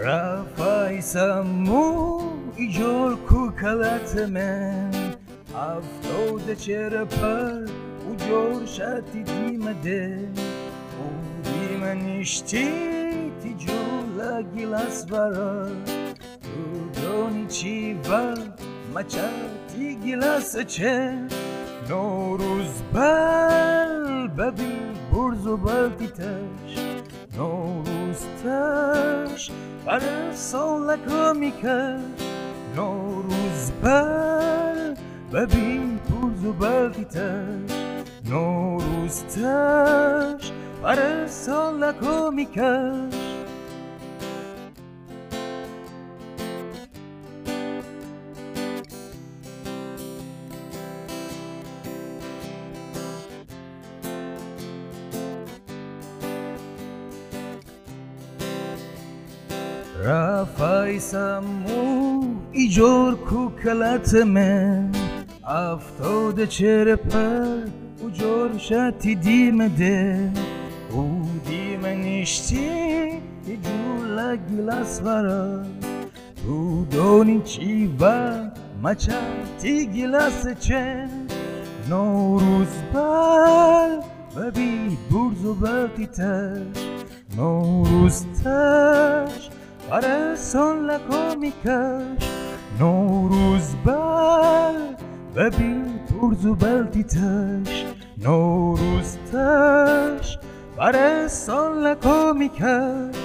رفایسمو ایجور کوکلتمن افتاده چرا پر او جور شدی دیمده او دیمنیشتی تی جولا گیلاس برا تو دونی چی و مچا تی گیلاس چه نوروز بل ببی برزو بلتی تش نوروز تش برای سال کمیکش نوروز بل ببین برزو بلتی تش نوروز تش برای سال کمیکش رفایسمو ایجور کوکلتمن افتاده چرا پر او جور شدی دیمده او دیمنیشتی تی جولا گیلاس برا تو دونی چی و مچا تی گیلاس چه نوروز بل ببی برزو بلتی تش نوروز تش برای سال کمیکش نوروز بل ببین برزو بلتی تش نوروز تش برای سال کمیکش